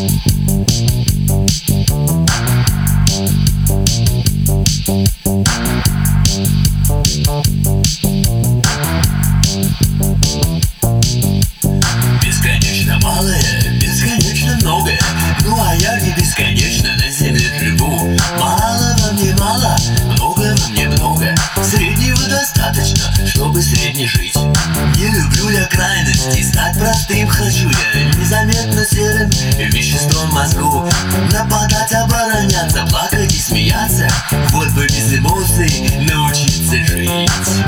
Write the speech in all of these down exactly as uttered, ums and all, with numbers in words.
Бесконечно малое, бесконечно многое. Ну а я не бесконечно на земле живу. Мало во мне мало, много во мне много. Среднего достаточно, чтобы средне жить. Не люблю я крайности, стать простым хочу я. Незаметно серым веществом в мозгу. Нападать, обороняться, плакать и смеяться. Вот бы без эмоций научиться жить.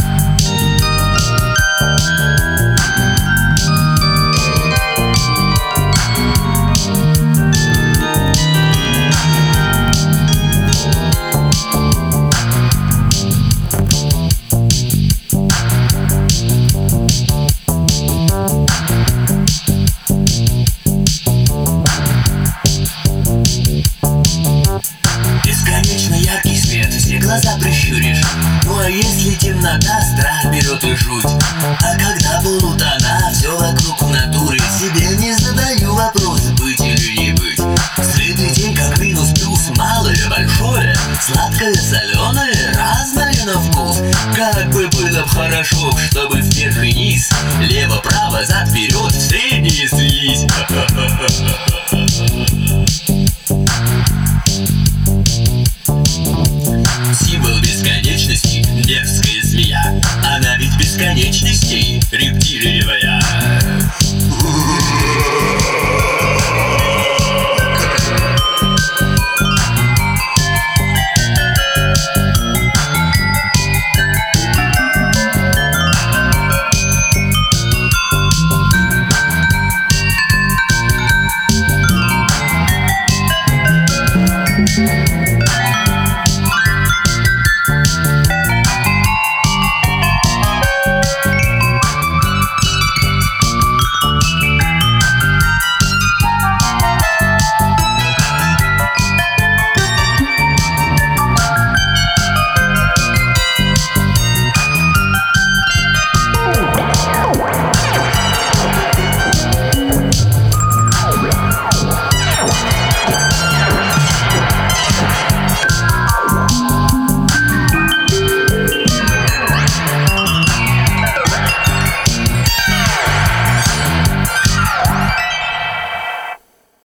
Бесконечно яркий свет, все глаза прищуришь. Ну а если темнота, страх берет и жуть. А когда полутона, все вокруг в натуре. Себе не задаю вопрос, быть или не быть. Сытый день как минус плюс, малое, большое. Сладкое, соленое, разное на вкус. Как бы было б хорошо, чтобы вверх и низ, лево, право, зад, вперед, встреч.